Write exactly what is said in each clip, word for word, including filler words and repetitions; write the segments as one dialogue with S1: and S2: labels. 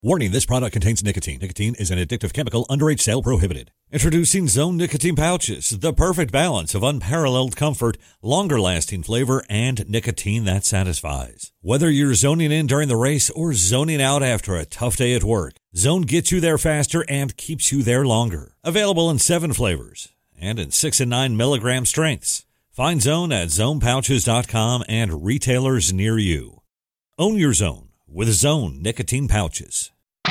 S1: Warning, this product contains nicotine. Nicotine is an addictive chemical, underage sale prohibited. Introducing Zone Nicotine Pouches, the perfect balance of unparalleled comfort, longer-lasting flavor, and nicotine that satisfies. Whether you're zoning in during the race or zoning out after a tough day at work, Zone gets you there faster and keeps you there longer. Available in seven flavors and in six and nine milligram strengths. Find Zone at zone pouches dot com and retailers near you. Own your Zone with Zone Nicotine Pouches.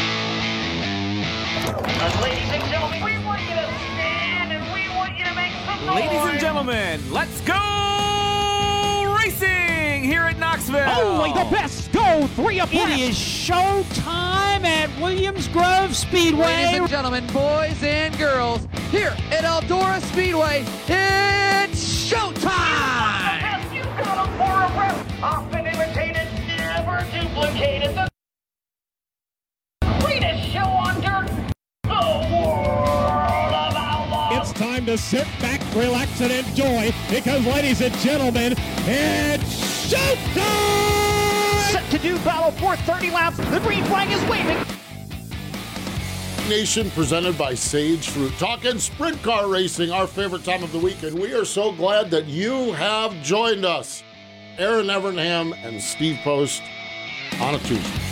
S2: Ladies and gentlemen, we want you to stand and we want you to make some noise.
S3: Ladies and gentlemen, let's go racing here at Knoxville.
S4: Only the best go three abreast.
S5: It is show time at Williams Grove Speedway.
S6: Ladies and gentlemen, boys and girls, here at Eldora Speedway, it's showtime!
S2: You got them for a rep. Often imitated, never duplicated. The greatest show on dirt. The world of outlaws.
S4: It's time to sit back, relax, and enjoy because, ladies and gentlemen, it's showtime!
S5: Set to do battle for thirty laps. The green flag is waving.
S7: Nation presented by Sage Fruit. Talking sprint car racing, our favorite time of the week, and we are so glad that you have joined us. Aaron Evernham and Steve Post on a Tuesday.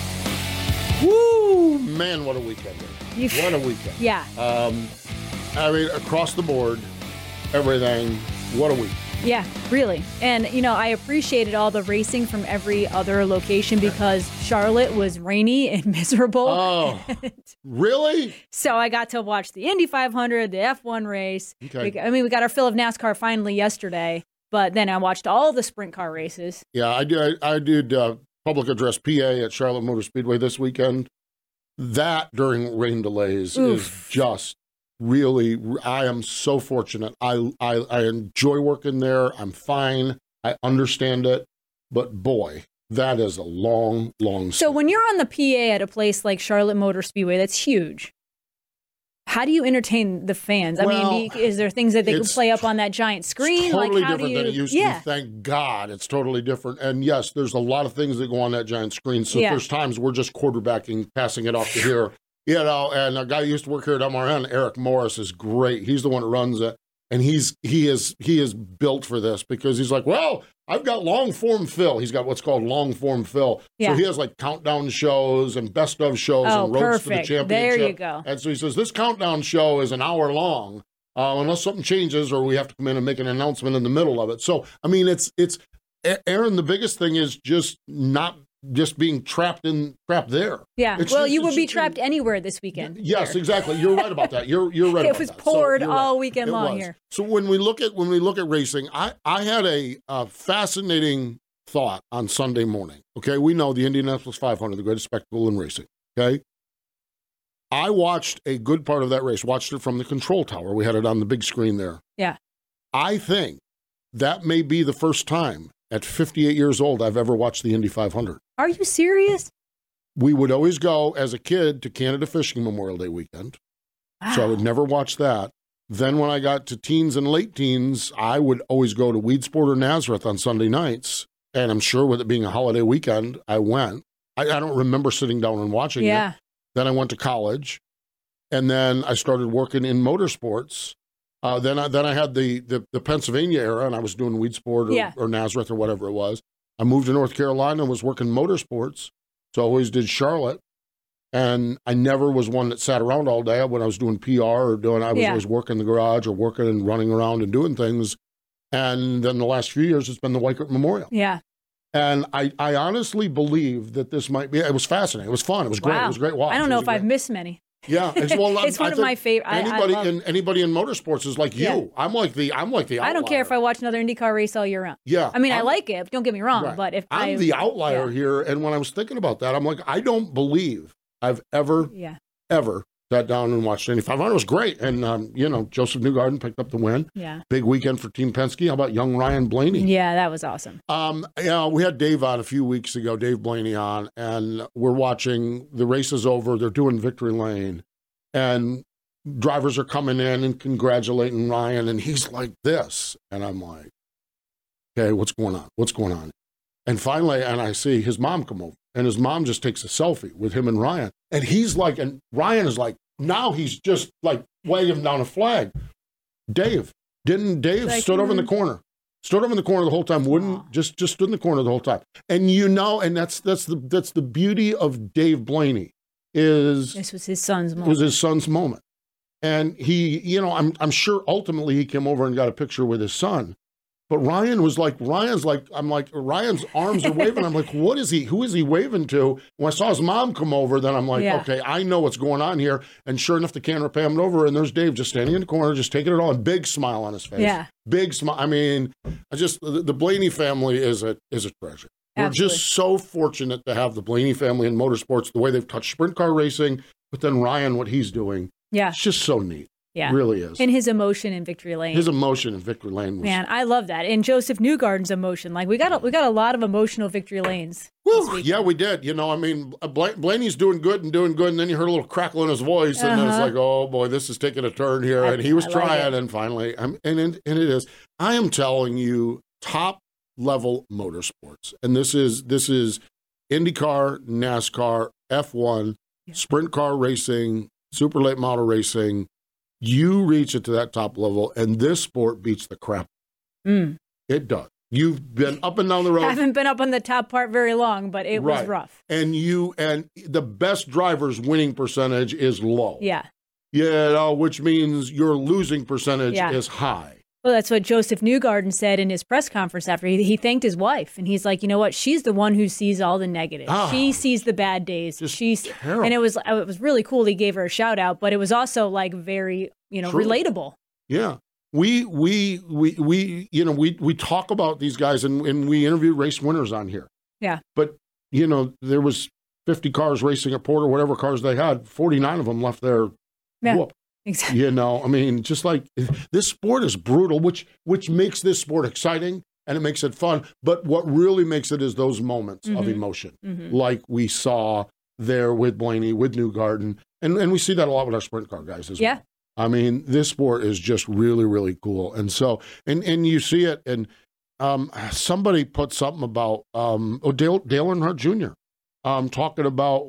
S7: Woo! Man, what a weekend.
S8: You,
S7: what a weekend.
S8: Yeah.
S7: Um, I mean, across the board, everything, what a week.
S8: Yeah, really. And, you know, I appreciated all the racing from every other location because Charlotte was rainy and miserable.
S7: Oh, really?
S8: So I got to watch the Indy five hundred, the F one race.
S7: Okay.
S8: We, I mean, we got our fill of NASCAR finally yesterday, but then I watched all the sprint car races.
S7: Yeah, I did, I did uh, public address P A at Charlotte Motor Speedway this weekend. That during rain delays
S8: Oof.
S7: is just really, I am so fortunate. I, I I enjoy working there. I'm fine. I understand it. But boy, that is a long, long
S8: So when you're on the P A at a place like Charlotte Motor Speedway, that's huge. How do you entertain the fans? I
S7: well,
S8: mean, do you, is there things that they can play up on that giant screen?
S7: It's totally
S8: like, how
S7: different
S8: do you,
S7: than it used
S8: yeah.
S7: to be. Thank God it's totally different. And yes, there's a lot of things that go on that giant screen. So
S8: Yeah.
S7: there's times we're just quarterbacking, passing it off to here. You know, and a guy who used to work here at M R N, Eric Morris, is great. He's the one that runs it. And he's he is he is built for this because he's like, well, I've got long form fill. He's got what's called long form fill.
S8: Yeah.
S7: So he has like countdown shows and best of shows
S8: Oh,
S7: and roads to the
S8: perfect.
S7: championship.
S8: There you go.
S7: And so he says, this countdown show is an hour long, uh, unless something changes or we have to come in and make an announcement in the middle of it. So, I mean, it's, it's, Aaron, the biggest thing is just not just being trapped in, trapped there.
S8: Yeah.
S7: It's
S8: well,
S7: just-
S8: you
S7: it's
S8: would be
S7: just-
S8: trapped anywhere this weekend.
S7: Yes,
S8: here.
S7: exactly. You're right about that. You're you're right.
S8: It
S7: about
S8: was
S7: that. So
S8: poured
S7: you're right.
S8: all weekend
S7: It
S8: long
S7: was.
S8: here.
S7: So when we look at when we look at racing, I I had a, uh fascinating thought on Sunday morning. Okay, we know the Indianapolis five hundred, the greatest spectacle in racing. Okay, I watched a good part of that race. Watched it from the control tower. We had it on the big screen there.
S8: Yeah.
S7: I think that may be the first time at fifty-eight years old I've ever watched the Indy five hundred.
S8: Are you serious?
S7: We would always go as a kid to Canada Fishing Memorial Day weekend.
S8: Wow.
S7: So I would never watch that. Then when I got to teens and late teens, I would always go to Weedsport or Nazareth on Sunday nights. And I'm sure with it being a holiday weekend, I went. I, I don't remember sitting down and watching
S8: Yeah.
S7: it. Then I went to college. And then I started working in motorsports. Uh, then, I, then I had the, the, the Pennsylvania era, and I was doing Weedsport or,
S8: Yeah.
S7: or Nazareth or whatever it was. I moved to North Carolina and was working motorsports. So I always did Charlotte. And I never was one that sat around all day when I was doing P R or doing, I was
S8: Yeah.
S7: always working in the garage or working and running around and doing things. And then the last few years, it's been the Weikert Memorial.
S8: Yeah.
S7: And I, I honestly believe that this might be, it was fascinating. It was fun. It was great.
S8: Wow.
S7: It was a great watch.
S8: I don't
S7: It
S8: know
S7: was
S8: if
S7: a
S8: I've
S7: great-
S8: missed many.
S7: Yeah. It's, well,
S8: It's
S7: I
S8: one of
S7: think
S8: my favorite- I- I
S7: Anybody,
S8: love-
S7: in, anybody in motorsports is like
S8: Yeah.
S7: you. I'm like the, I'm like the outlier.
S8: I don't care if I watch another IndyCar race all year round.
S7: Yeah.
S8: I mean, i
S7: I'm-
S8: like it. Don't get me wrong.
S7: Right.
S8: But if
S7: I'm
S8: I,
S7: the outlier
S8: yeah.
S7: here. And when I was thinking about that, I'm like, I don't believe I've ever,
S8: Yeah.
S7: ever sat down and watched Indy five hundred. It was great. And, um, you know, Joseph Newgarden picked up the win.
S8: Yeah.
S7: Big weekend for Team Penske. How about young Ryan Blaney?
S8: Yeah, that was awesome.
S7: Um, you know, we had Dave on a few weeks ago, Dave Blaney on, and we're watching, the race is over. They're doing victory lane. And drivers are coming in and congratulating Ryan. And he's like this. And I'm like, okay, what's going on? What's going on? And finally, and I see his mom come over, and his mom just takes a selfie with him and Ryan. And he's like, and Ryan is like, now he's just like waving down a flag. Dave, didn't Dave
S8: like,
S7: stood over in the corner, stood over in the corner the whole time, wouldn't, Aww. just just stood in the corner the whole time. And you know, and that's that's the that's the beauty of Dave Blaney is
S8: this was his son's moment.
S7: was his son's moment. And he, you know, I'm I'm sure ultimately he came over and got a picture with his son. But Ryan was like, Ryan's like, I'm like, Ryan's arms are waving. I'm like, what is he? Who is he waving to? When I saw his mom come over, then I'm like,
S8: yeah.
S7: okay, I know what's going on here. And sure enough, the camera panned over, and there's Dave just standing in the corner, just taking it all, and big smile on his face.
S8: Yeah,
S7: big smile. I mean, I just the, the Blaney family is a is a treasure.
S8: Absolutely.
S7: We're just so fortunate to have the Blaney family in motorsports, the way they've touched sprint car racing, but then Ryan, what he's doing,
S8: yeah,
S7: it's just so neat.
S8: Yeah,
S7: it really is.
S8: And his emotion in Victory Lane.
S7: His emotion in Victory Lane was,
S8: man, I love that. And Joseph Newgarden's emotion. Like we got a, we got a lot of emotional Victory Lanes.
S7: Woo, yeah, we did. You know, I mean, Bla- Blaney's doing good and doing good, and then you heard a little crackle in his voice, and
S8: uh-huh.
S7: then it's like, oh boy, this is taking a turn here.
S8: I,
S7: and he was
S8: I
S7: trying,
S8: like
S7: and finally, I'm, and and it is. I am telling you, top level motorsports, and this is this is IndyCar, NASCAR, F one, yeah. sprint car racing, super late model racing. You reach it to that top level, and this sport beats the crap.
S8: Mm.
S7: It does. You've been up and down the road.
S8: I haven't been up on the top part very long, but it
S7: right.
S8: was rough.
S7: And you and the best driver's winning percentage is low.
S8: Yeah.
S7: You know, which means your losing percentage
S8: yeah.
S7: is high.
S8: Well, that's what Joseph Newgarden said in his press conference after he, he thanked his wife. And he's like, you know what? She's the one who sees all the negatives. Oh, she sees the bad days.
S7: Just
S8: She's
S7: terrible.
S8: And it was it was really cool. He gave her a shout out, but it was also like very, you know,
S7: True.
S8: relatable.
S7: Yeah. We, we, we, we, you know, we, we talk about these guys and, and we interview race winners on here.
S8: Yeah.
S7: But, you know, there was fifty cars racing at Porter, whatever cars they had, forty-nine of them left their
S8: yeah.
S7: whoop.
S8: Exactly.
S7: You know, I mean, just like this sport is brutal, which which makes this sport exciting and it makes it fun. But what really makes it is those moments mm-hmm. of emotion, mm-hmm. like we saw there with Blaney, with Newgarden. And, and we see that a lot with our sprint car guys as
S8: yeah.
S7: well. I mean, this sport is just really, really cool. And so, and, and you see it, and um, somebody put something about, um, oh, Dale, Dale Earnhardt Junior Um, talking about,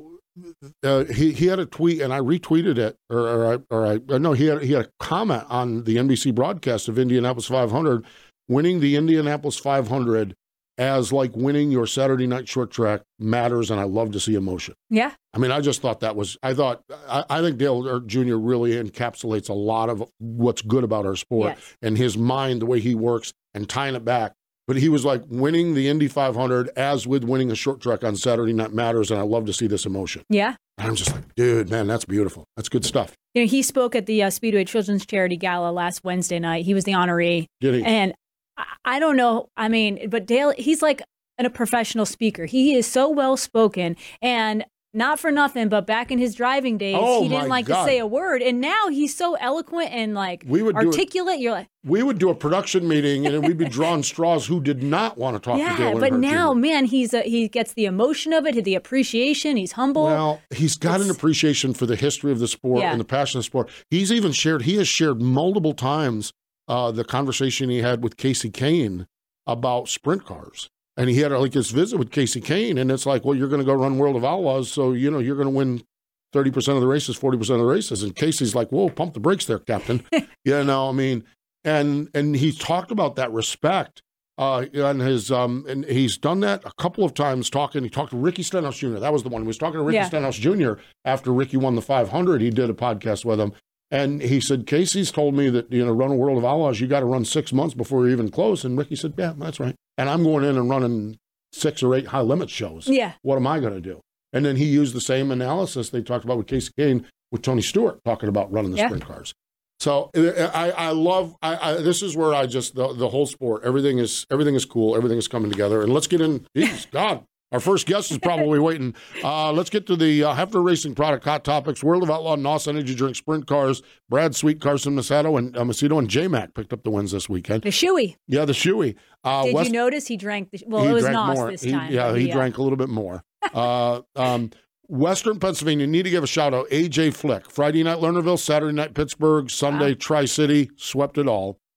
S7: Uh, he he had a tweet and I retweeted it, or or I, or I no he had he had a comment on the N B C broadcast of Indianapolis five hundred, winning the Indianapolis five hundred as like winning your Saturday night short track matters, and I love to see emotion.
S8: Yeah,
S7: I mean, I just thought that was I thought I, I think Dale Junior really encapsulates a lot of what's good about our sport
S8: yes.
S7: and his mind, the way he works, and tying it back. But he was like, winning the Indy five hundred as with winning a short track on Saturday night matters, and I love to see this emotion.
S8: Yeah.
S7: And I'm just like, dude, man, that's beautiful. That's good stuff.
S8: You know, he spoke at the uh, Speedway Children's Charity Gala last Wednesday night. He was the honoree.
S7: Did he?
S8: And I, I don't know, I mean, but Dale, he's like a professional speaker. He is so well-spoken, and not for nothing, but back in his driving days,
S7: oh
S8: he didn't like
S7: God.
S8: to say a word. And now he's so eloquent and like
S7: we would
S8: articulate.
S7: Do a,
S8: You're like,
S7: we would do a production meeting and we'd be drawing straws who did not want to talk
S8: yeah,
S7: to Dale Earnhardt
S8: but now,
S7: Junior
S8: man, he's a, he gets the emotion of it, the appreciation. He's humble.
S7: Well, he's got it's, an appreciation for the history of the sport
S8: yeah.
S7: and the passion of the sport. He's even shared, he has shared multiple times uh, the conversation he had with Casey Kane about sprint cars. And he had like this visit with Casey Kane, and it's like, well, you're going to go run World of Outlaws, so, you know, you're going to win thirty percent of the races, forty percent of the races. And Casey's like, whoa, pump the brakes there, Captain. you know, I mean, and and he talked about that respect. Uh, and his um, and he's done that a couple of times talking. He talked to Ricky Stenhouse Junior That was the one. He was talking to Ricky
S8: yeah.
S7: Stenhouse Junior after Ricky won the five hundred. He did a podcast with him. And he said, Casey's told me that, you know, run a World of Outlaws, you got to run six months before you're even close. And Ricky said, yeah, that's right. And I'm going in and running six or eight high limit shows.
S8: Yeah.
S7: What am I going to do? And then he used the same analysis they talked about with Casey Kane, with Tony Stewart, talking about running the
S8: yeah.
S7: sprint cars. So I, I love, I, I, this is where I just, the, the whole sport, everything is, everything is cool. Everything is coming together. And let's get in, geez, God. Our first guest is probably waiting. Uh, let's get to the uh, Hefner Racing product hot topics. World of Outlaw, N O S Energy Drink, Sprint Cars, Brad Sweet, Carson Macedo, and uh, Macedo and J-Mac picked up the wins this weekend.
S8: The Shoey.
S7: Yeah, the Shoey. Uh,
S8: Did
S7: West,
S8: you notice he drank? The, well,
S7: he
S8: it was
S7: drank
S8: N O S
S7: more.
S8: this
S7: He,
S8: time.
S7: yeah, he
S8: yeah.
S7: drank a little bit more. uh, um, Western Pennsylvania, need to give a shout out. A J Flick. Friday night Lernerville, Saturday night Pittsburgh, Sunday
S8: wow.
S7: Tri-City, swept it all.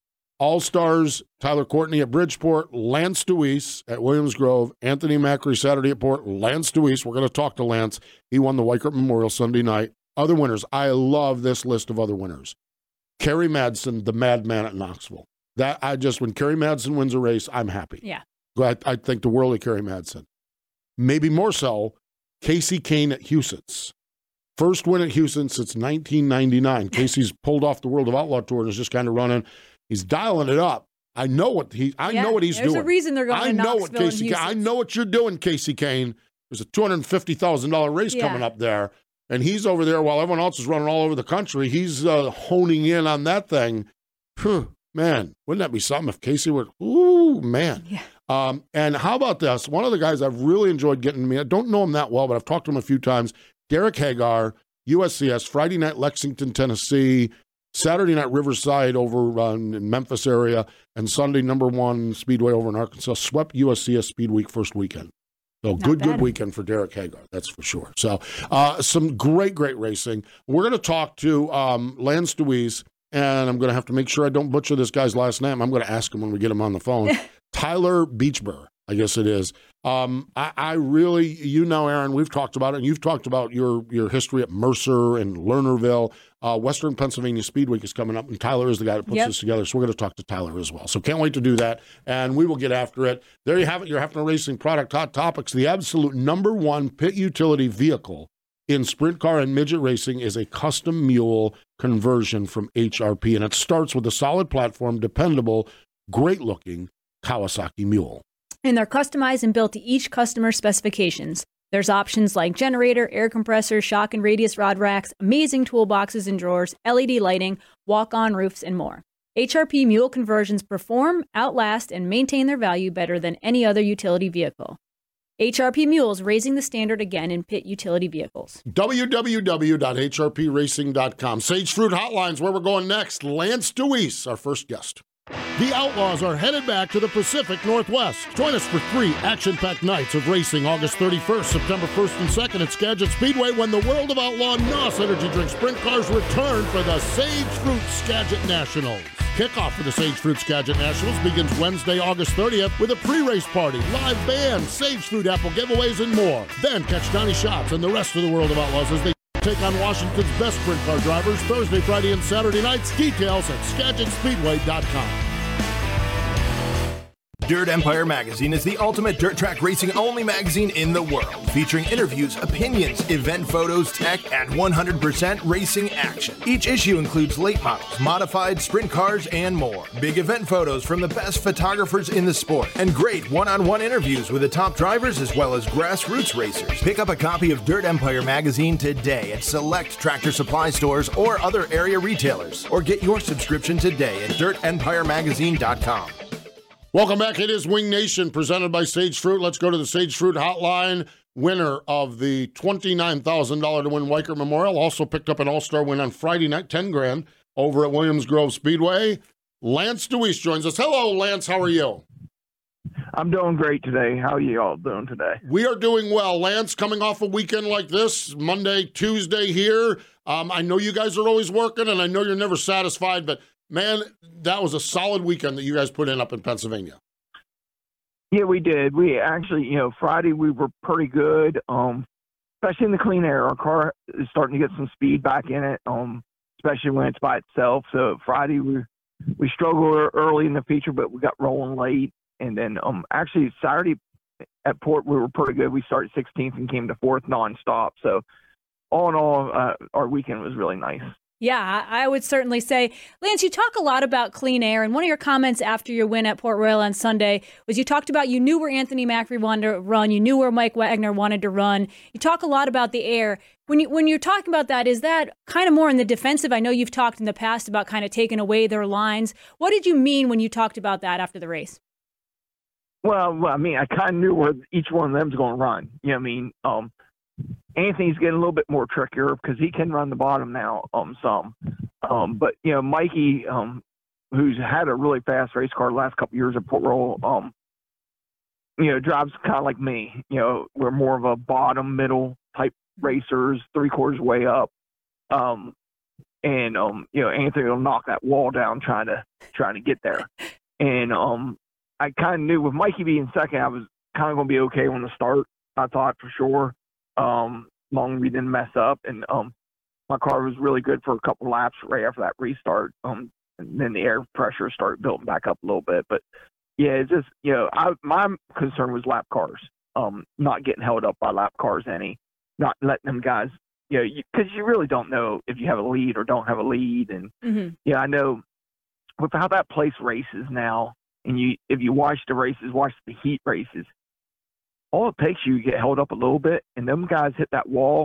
S7: All-Stars, Tyler Courtney at Bridgeport, Lance Deweese at Williams Grove, Anthony Macri Saturday at Port, Lance Deweese. We're going to talk to Lance. He won the Weichert Memorial Sunday night. Other winners. I love this list of other winners. Kerry Madsen, the madman at Knoxville. That I just, when Kerry Madsen wins a race, I'm happy.
S8: Yeah.
S7: I, I think the world of Kerry Madsen. Maybe more so, Casey Kane at Huset's. First win at Houston since nineteen ninety-nine. Casey's pulled off the World of Outlaw Tour and is just kind of running. He's dialing it up. I know what he. I
S8: yeah,
S7: know what he's
S8: there's
S7: doing.
S8: There's a reason they're going
S7: I
S8: to
S7: know
S8: Knoxville
S7: what Casey.
S8: and
S7: I know what you're doing, Casey Kane. There's a two hundred fifty thousand dollars race
S8: yeah.
S7: coming up there, and he's over there while everyone else is running all over the country. He's uh, honing in on that thing. Whew, man, wouldn't that be something if Casey would? Ooh, man.
S8: Yeah.
S7: Um, and how about this? One of the guys I've really enjoyed getting to meet. I don't know him that well, but I've talked to him a few times. Derek Hagar, U S C S, Friday night Lexington, Tennessee, Saturday night Riverside over uh, in Memphis area, and Sunday number one Speedway over in Arkansas. Swept U S C S Speed Week first weekend. So
S8: Not
S7: good,
S8: bad.
S7: good weekend for Derek Hagar, that's for sure. So uh, some great, great racing. We're going to talk to um, Lance Deweese, and I'm going to have to make sure I don't butcher this guy's last name. I'm going to ask him when we get him on the phone. Tyler Beachburr, I guess it is. Um, I, I really, you know, Aaron, we've talked about it, and you've talked about your your history at Mercer and Lernerville. Uh, Western Pennsylvania Speed Week is coming up, and Tyler is the guy that puts
S8: yep.
S7: this together, so we're going to talk to Tyler as well. So can't wait to do that, and we will get after it. There you have it, your Hefner Racing Product Hot Topics. The absolute number one pit utility vehicle in sprint car and midget racing is a custom mule conversion from H R P, and it starts with a solid platform, dependable, great-looking Kawasaki mule.
S8: And they're customized and built to each customer's specifications. There's options like generator, air compressor, shock and radius rod racks, amazing toolboxes and drawers, L E D lighting, walk-on roofs, and more. H R P mule conversions perform, outlast, and maintain their value better than any other utility vehicle. H R P Mules, raising the standard again in pit utility vehicles.
S7: w w w dot h r p racing dot com. Sage Fruit Hotlines, where we're going next. Lance Deweese, our first guest.
S4: The Outlaws are headed back to the Pacific Northwest. Join us for three action-packed nights of racing August thirty-first, September first and second at Skagit Speedway when the World of Outlaw N O S Energy Drink Sprint Cars return for the Sage Fruit Skagit Nationals. Kickoff for the Sage Fruit Skagit Nationals begins Wednesday, August thirtieth with a pre-race party, live band, Sage Fruit apple giveaways, and more. Then catch Donnie Schatz and the rest of the World of Outlaws as they take on Washington's best sprint car drivers Thursday, Friday, and Saturday nights. Details at skagit speedway dot com.
S9: Dirt Empire Magazine is the ultimate dirt track racing only magazine in the world, featuring interviews, opinions, event photos, tech, and one hundred percent racing action. Each issue includes late models, modified, sprint cars, and more. Big event photos from the best photographers in the sport, and great one-on-one interviews with the top drivers as well as grassroots racers. Pick up a copy of Dirt Empire Magazine today at select Tractor Supply stores or other area retailers, or get your subscription today at dirt empire magazine dot com.
S7: Welcome back. It is Wing Nation presented by Sage Fruit. Let's go to the Sage Fruit Hotline. Winner of the twenty-nine thousand dollars to win Weichert Memorial. Also picked up an all-star win on Friday night, ten grand over at Williams Grove Speedway. Lance Deweese joins us. Hello, Lance. How are you?
S10: I'm doing great today. How are you all doing today?
S7: We are doing well. Lance, coming off a weekend like this, Monday, Tuesday here. Um, I know you guys are always working, and I know you're never satisfied, but man, that was a solid weekend that you guys put in up in Pennsylvania.
S10: Yeah, we did. We actually, you know, Friday we were pretty good, um, especially in the clean air. Our car is starting to get some speed back in it, um, especially when it's by itself. So Friday we we struggled early in the feature, but we got rolling late. And then um, actually Saturday at Port we were pretty good. We started sixteenth and came to fourth nonstop. So all in all, uh, our weekend was really nice.
S8: Yeah, I would certainly say, Lance, you talk a lot about clean air, and one of your comments after your win at Port Royal on Sunday was you talked about you knew where Anthony Macri wanted to run, you knew where Mike Wagner wanted to run. You talk a lot about the air. When you when you're talking about that, is that kind of more in the defensive? I know you've talked in the past about kind of taking away their lines. What did you mean when you talked about that after the race?
S10: Well, well I mean, I kind of knew where each one of them is going to run. You know what I mean? Um, Anthony's getting a little bit more trickier because he can run the bottom now, um, some. Um, but you know, Mikey, um, who's had a really fast race car the last couple of years at Port Royal, um, you know, drives kind of like me. You know, we're more of a bottom middle type racers, three quarters way up. Um, and um, you know, Anthony will knock that wall down trying to trying to get there. And um, I kind of knew with Mikey being second, I was kind of going to be okay on the start. I thought for sure, um, as long as we didn't mess up. And um, my car was really good for a couple laps right after that restart. Um, and then the air pressure started building back up a little bit. But yeah, it's just, you know, I, my concern was lap cars, um, not getting held up by lap cars any, not letting them guys, you know, because you, you really don't know if you have a lead or don't have a lead. And
S8: Mm-hmm.
S10: yeah, I know with how that place races now, and you, if you watch the races, watch the heat races, all it takes you to get held up a little bit, and them guys hit that wall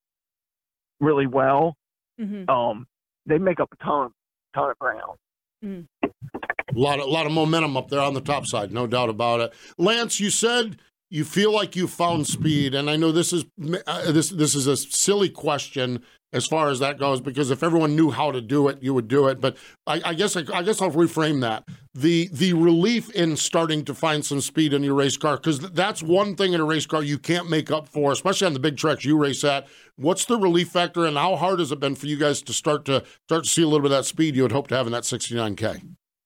S10: really well.
S8: Mm-hmm.
S10: Um, they make up a ton, ton of ground.
S8: Mm-hmm.
S7: A lot, of, a lot of momentum up there on the top side, no doubt about it. Lance, you said you feel like you found speed, and I know this is uh, this this is a silly question as far as that goes, because if everyone knew how to do it, you would do it. But I, I guess I, I guess I'll reframe that: the the relief in starting to find some speed in your race car, because that's one thing in a race car you can't make up for, especially on the big tracks you race at. What's the relief factor, and how hard has it been for you guys to start to start to see a little bit of that speed you would hope to have in that sixty-nine K?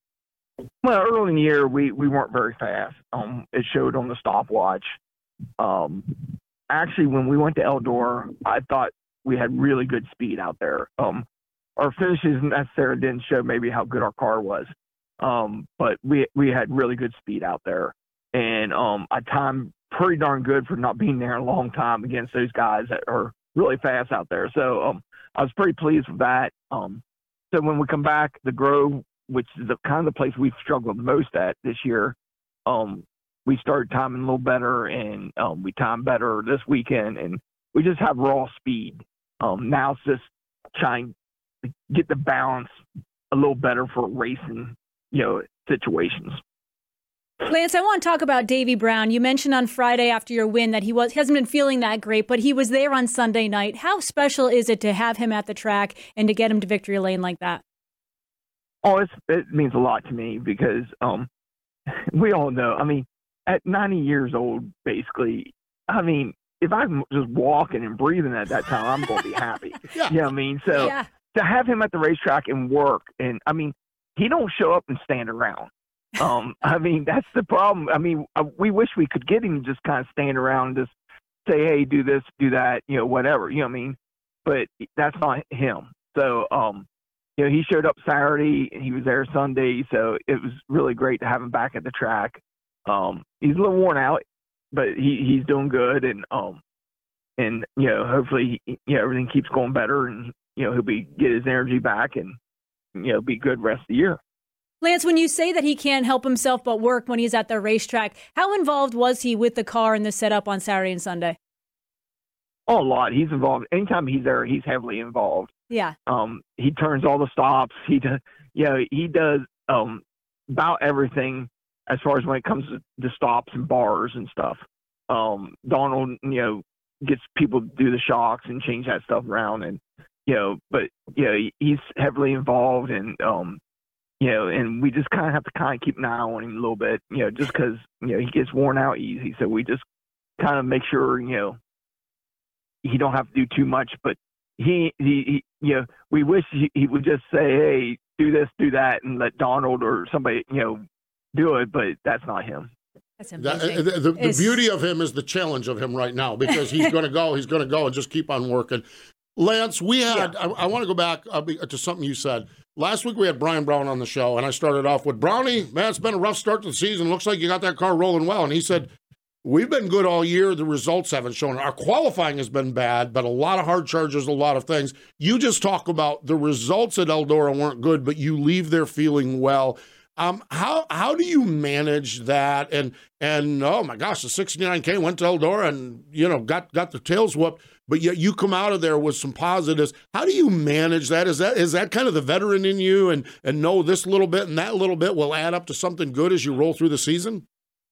S10: Well, early in the year, we, we weren't very fast. Um, it showed on the stopwatch. Um, actually, when we went to Eldora, I thought we had really good speed out there. Um, our finishes necessarily didn't show maybe how good our car was, um, but we we had really good speed out there. And um, I timed pretty darn good for not being there a long time against those guys that are really fast out there. So um, I was pretty pleased with that. Um, so when we come back, the Grove, which is the kind of the place we've struggled most at this year, um, we started timing a little better, and um, we timed better this weekend, and we just have raw speed. Um, now it's just trying to get the balance a little better for racing, you know, situations.
S8: Lance, I want to talk about Davey Brown. You mentioned on Friday after your win that he was he hasn't been feeling that great, but he was there on Sunday night. How special is it to have him at the track and to get him to victory lane like that?
S10: Oh, it's, it means a lot to me because um, we all know, I mean, at ninety years old, basically, I mean, if I'm just walking and breathing at that time, I'm going to be happy.
S7: Yeah.
S10: You know what I mean? So
S8: Yeah.
S10: to have him at the racetrack and work, and I mean, he don't show up and stand around. Um, I mean, that's the problem. I mean, uh, we wish we could get him to just kind of stand around and just say, hey, do this, do that, you know, whatever, you know what I mean? But that's not him. So, um, you know, he showed up Saturday, he was there Sunday, so it was really great to have him back at the track. Um, he's a little worn out, but he, he's doing good, and um, and you know, hopefully, you know, everything keeps going better, and you know, he'll be get his energy back, and you know, be good rest of the year.
S8: Lance, when you say that he can't help himself but work when he's at the racetrack, how involved was he with the car and the setup on Saturday and Sunday?
S10: Oh, a lot. He's involved. Anytime he's there, he's heavily involved.
S8: Yeah.
S10: Um, he turns all the stops. He does, you know, he does um, about everything as far as when it comes to the stops and bars and stuff. Um, Donald, you know, gets people to do the shocks and change that stuff around, and you know, but you know, he's heavily involved, and um, you know, and we just kind of have to kind of keep an eye on him a little bit, you know, just because you know he gets worn out easy, so we just kind of make sure, you know, he don't have to do too much, but. He, he, he, you know, we wish he, he would just say, hey, do this, do that, and let Donald or somebody, you know, do it, but that's not him.
S8: That's
S7: That, the the, the beauty of him is the challenge of him right now, because he's going to go, he's going to go and just keep on working. Lance, we had, yeah. I, I want to go back uh, to something you said. Last week we had Brian Brown on the show, and I started off with, Brownie, man, it's been a rough start to the season. Looks like you got that car rolling well. And he said, we've been good all year. The results haven't shown. Our qualifying has been bad, but a lot of hard charges, a lot of things. You just talk about the results at Eldora weren't good, but you leave there feeling well. Um, how how do you manage that? And and oh my gosh, the sixty-nine K went to Eldora and you know got got the tails whooped, but yet you come out of there with some positives. How do you manage that? Is that is that kind of the veteran in you, and and know this little bit and that little bit will add up to something good as you roll through the season?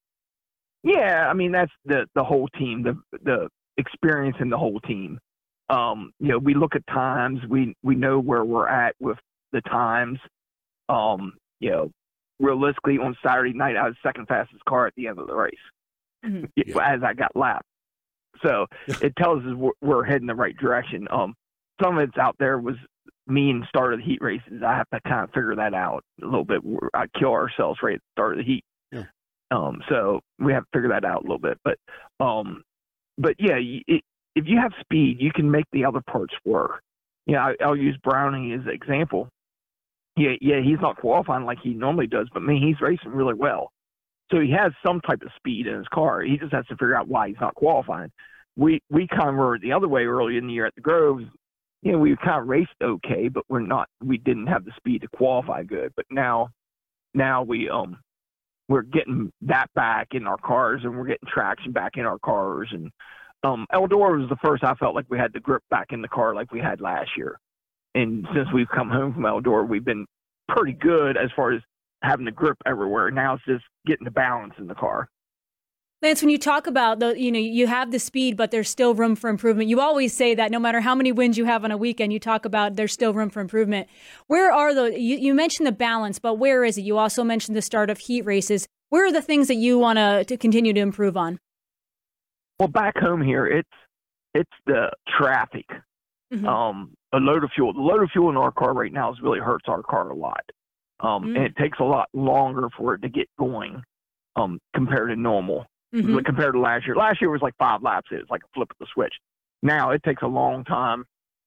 S10: Yeah, I mean, that's the, the whole team, the the experience in the whole team. Um, you know, we look at times, we, we know where we're at with the times. Um, you know, realistically, on Saturday night, I was second fastest car at the end of the race mm-hmm. yeah. as I got lapped. So it tells us we're, we're heading the right direction. Um, some of it's out there was me and start of the heat races, I have to kind of figure that out a little bit. I kill ourselves right at the start of the heat.
S7: Yeah.
S10: Um, so we have to figure that out a little bit. But, um, but yeah, it, if you have speed, you can make the other parts work. Yeah, I, I'll use Browning as an example. Yeah, yeah, he's not qualifying like he normally does, but man, he's racing really well. So he has some type of speed in his car. He just has to figure out why he's not qualifying. We we kind of were the other way early in the year at the Groves. You know, we kind of raced okay, but we're not. We didn't have the speed to qualify good. But now, now we um we're getting that back in our cars, and we're getting traction back in our cars. And um, Eldora was the first I felt like we had the grip back in the car like we had last year. And since we've come home from Eldora, we've been pretty good as far as having the grip everywhere. Now it's just getting the balance in the car.
S8: Lance, when you talk about the, you know, you have the speed, but there's still room for improvement. You always say that no matter how many wins you have on a weekend, you talk about there's still room for improvement. Where are the, you, you mentioned the balance, but where is it? You also mentioned the start of heat races. Where are the things that you want to to continue to improve on?
S10: Well, back home here, it's, it's the traffic. Mm-hmm. Um, a load of fuel. The load of fuel in our car right now is really hurts our car a lot. Um, mm-hmm. And it takes a lot longer for it to get going um, compared to normal. Mm-hmm. Compared to last year. Last year was like five laps. It was like a flip of the switch. Now it takes a long time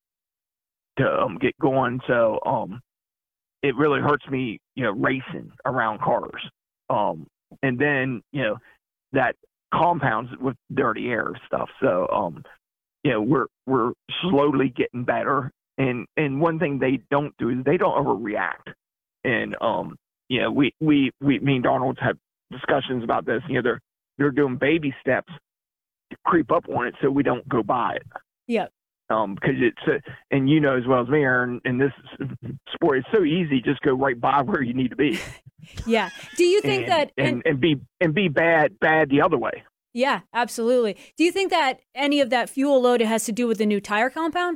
S10: to um, get going. So um, it really hurts me, you know, racing around cars. Um, and then, you know, that compounds with dirty air stuff. So, um, you know, we're, we're slowly getting better. And, and one thing they don't do is they don't overreact. And, um, you know, we, we, we, me and Donald have discussions about this. You know, they're, they're doing baby steps to creep up on it so we don't go by it.
S8: Yeah.
S10: Um, because it's, uh, and you know as well as me, Aaron, in this sport, it's so easy, just go right by where you need to be.
S8: Yeah. Do you think
S10: and,
S8: that,
S10: and,
S8: and,
S10: and be, and be bad, bad the other way.
S8: Yeah, absolutely. Do you think that any of that fuel load has to do with the new tire compound?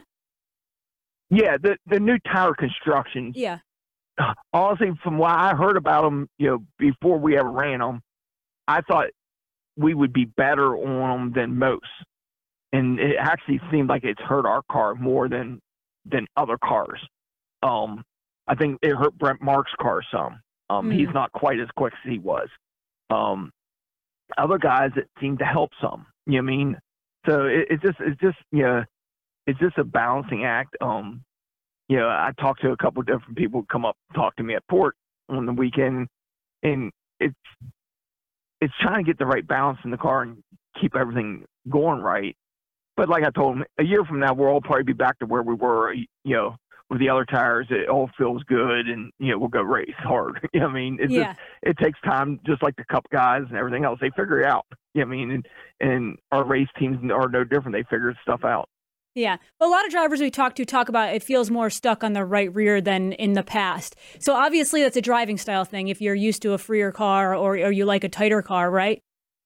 S10: Yeah. The, the new tire construction.
S8: Yeah.
S10: Honestly, from what I heard about them, you know, before we ever ran them, I thought we would be better on them than most. And it actually seemed like it's hurt our car more than, than other cars. Um, I think it hurt Brent Mark's car some. Um, mm. He's not quite as quick as he was. Um, other guys, it seemed to help some, you know what I mean? So it, it just, it's just, you know, it's just a balancing act. Um, you know, I talked to a couple of different people who come up and talk to me at Port on the weekend, and it's, it's trying to get the right balance in the car and keep everything going right. But like I told him, a year from now, we'll all probably be back to where we were, you know, with the other tires. It all feels good, and, you know, we'll go race hard. You know what I mean? It's
S8: yeah.
S10: just, it takes time, just like the Cup guys and everything else. They figure it out. You know what I mean? And, and our race teams are no different. They figure stuff out.
S8: Yeah. Well, a lot of drivers we talk to talk about it feels more stuck on the right rear than in the past. So obviously that's a driving style thing if you're used to a freer car or, or you like a tighter car, right?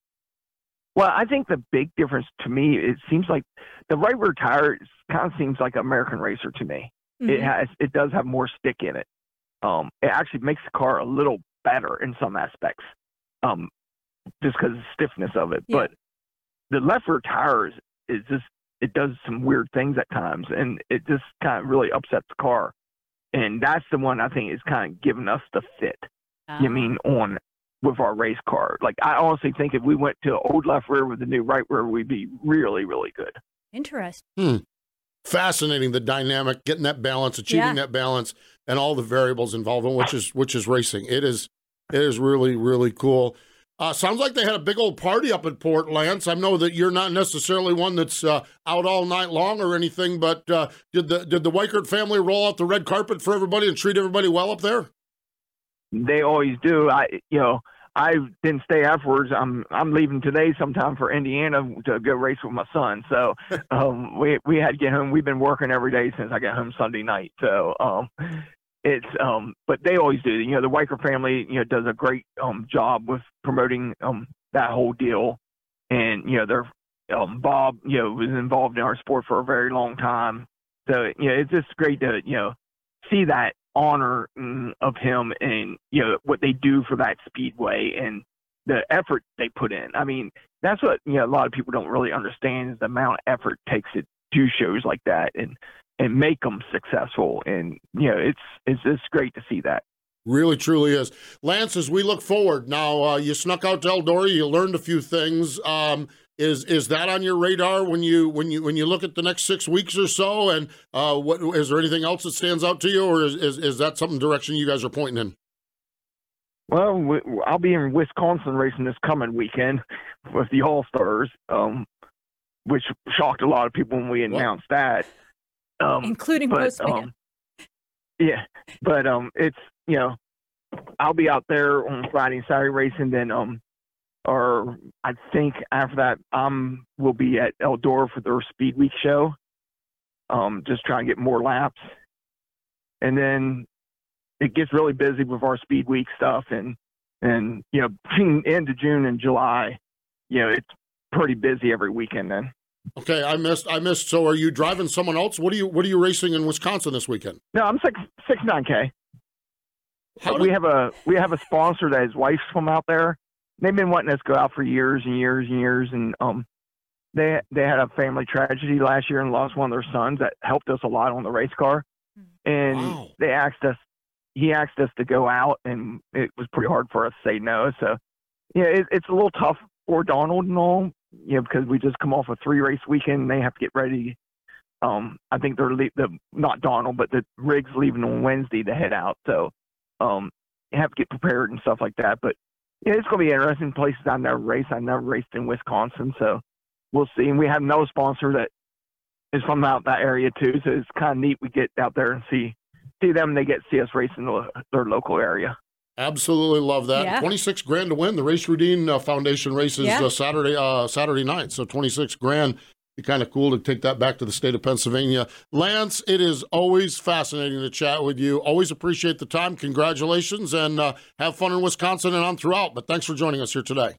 S10: Well, I think the big difference to me, it seems like the right rear tire kind of seems like American Racer to me. Mm-hmm. It has, it does have more stick in it. Um, it actually makes the car a little better in some aspects, um, just because of the stiffness of it.
S8: Yeah.
S10: But the left rear tire is, is just, it does some weird things at times, and it just kind of really upsets the car. And that's the one I think is kind of giving us the fit, uh-huh. you mean, on with our race car. Like, I honestly think if we went to old left rear with the new right rear, we'd be really, really good.
S8: Interesting.
S7: Hmm. Fascinating, the dynamic, getting that balance, achieving
S8: yeah.
S7: that balance, and all the variables involved in which is which is racing. It is it is really, really cool. Uh, sounds like they had a big old party up at Port, Lance. I know that you're not necessarily one that's uh, out all night long or anything, but uh, did the did the Weichert family roll out the red carpet for everybody and treat everybody well up there?
S10: They always do. I, you know, I didn't stay afterwards. I'm I'm leaving today sometime for Indiana to go race with my son. So um, we we had to get home. We've been working every day since I got home Sunday night. So um, it's um, but they always do. You know, the Weichert family, you know, does a great um job with promoting um that whole deal. And you know, they're um, Bob, you know, was involved in our sport for a very long time. So you know, it's just great to you know see that honor of him and you know what they do for that speedway and the effort they put in. I mean, that's what you know a lot of people don't really understand is the amount of effort it takes to do shows like that. And and make them successful. And, you know, it's, it's, it's great to see that.
S7: Really, truly is. Lance, as we look forward, now uh, you snuck out to Eldora, you learned a few things. Um, is is that on your radar when you when you when you look at the next six weeks or so? And uh, what is there anything else that stands out to you, or is is, is that something direction you guys are pointing in?
S10: Well, I'll be in Wisconsin racing this coming weekend with the All Stars, um, which shocked a lot of people when we announced what? that, um,
S8: including
S10: but,
S8: most
S10: um, yeah, but um, it's you know, I'll be out there on Friday and Saturday racing. Then um. Or I think after that, um, we'll be at Eldora for their Speed Week show. Um, just trying to get more laps, and then it gets really busy with our Speed Week stuff, and and you know, between end of June and July, you know, it's pretty busy every weekend then.
S7: Okay, I missed. I missed. So, are you driving someone else? What are you What are you racing in Wisconsin this weekend?
S10: No, I'm six six nine K.
S7: Did...
S10: We have a we have a sponsor that his wife's from out there. They've been wanting us to go out for years and years and years, and um, they they had a family tragedy last year and lost one of their sons that helped us a lot on the race car, and wow. they asked us, he asked us to go out, and it was pretty hard for us to say no. So, yeah, it, it's a little tough for Donald and all, you know, because we just come off a three race weekend, and they have to get ready. Um, I think they're le- the not Donald, but the rig's leaving on Wednesday to head out, so um, you have to get prepared and stuff like that, but. Yeah, it's going to be interesting places I've never raced. I've never raced in Wisconsin, so we'll see. And we have no sponsor that is from out that area, too, so it's kind of neat we get out there and see see them. They get to see us race in the, their local area.
S7: Absolutely love that. Yeah. twenty-six grand to win. The Race Routine uh, Foundation races yeah. uh, Saturday uh, Saturday night, so twenty-six grand. Be kind of cool to take that back to the state of Pennsylvania. Lance, it is always fascinating to chat with you. Always appreciate the time. Congratulations, and uh, have fun in Wisconsin and on throughout. But thanks for joining us here today.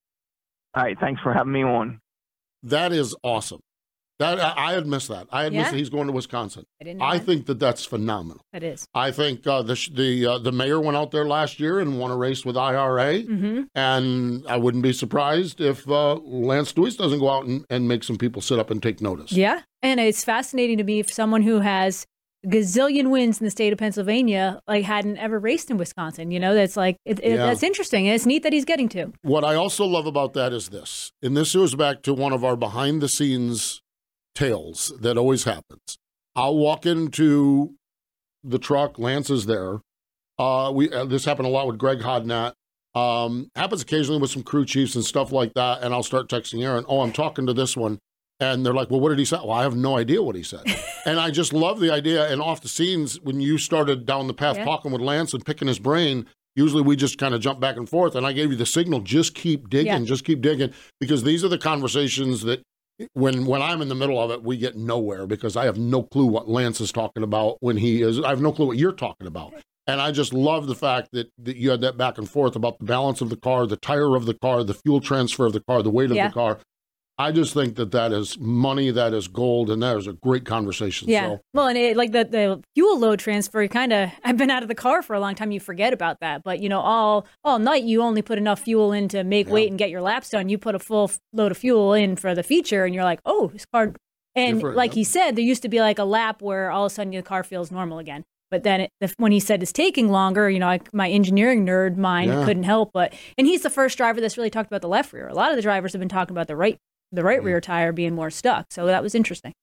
S10: All right, thanks for having me on.
S7: That is awesome. That I, I had missed that. I had yeah. missed that he's going to Wisconsin.
S8: I didn't know
S7: I
S8: that.
S7: think that that's phenomenal.
S8: It is.
S7: I think uh, the the uh, the mayor went out there last year and won a race with I R A,
S8: mm-hmm.
S7: and I wouldn't be surprised if uh, Lance Deweese doesn't go out and, and make some people sit up and take notice.
S8: Yeah, and it's fascinating to me if someone who has a gazillion wins in the state of Pennsylvania like hadn't ever raced in Wisconsin. You know, that's like it, it, yeah. that's interesting, and it's neat that he's getting to.
S7: What I also love about that is this, and this goes back to one of our behind the scenes tales that always happens. I'll walk into the truck, Lance is there. Uh, we uh, this happened a lot with Greg Hodnett. Um, happens occasionally with some crew chiefs and stuff like that, and I'll start texting Aaron, oh, I'm talking to this one. And they're like, well, what did he say? Well, I have no idea what he said. And I just love the idea. And off the scenes, when you started down the path yeah. talking with Lance and picking his brain, usually we just kind of jump back and forth. And I gave you the signal, just keep digging, yeah. just keep digging, because these are the conversations that When when I'm in the middle of it, we get nowhere because I have no clue what Lance is talking about when he is. I have no clue what you're talking about. And I just love the fact that, that you had that back and forth about the balance of the car, the tire of the car, the fuel transfer of the car, the weight of
S8: yeah.
S7: the car. I just think that that is money, that is gold, and that is a great conversation.
S8: Yeah.
S7: So.
S8: Well, and it, like the, the fuel load transfer, kind of, I've been out of the car for a long time. You forget about that. But, you know, all all night you only put enough fuel in to make yeah. weight and get your laps done. You put a full load of fuel in for the feature, and you're like, oh, this car. And Different, like yeah. he said, there used to be like a lap where all of a sudden the car feels normal again. But then it, when he said it's taking longer, you know, I, my engineering nerd mind yeah. couldn't help but. And he's the first driver that's really talked about the left rear. A lot of the drivers have been talking about the right the right rear tire being more stuck. So that was interesting.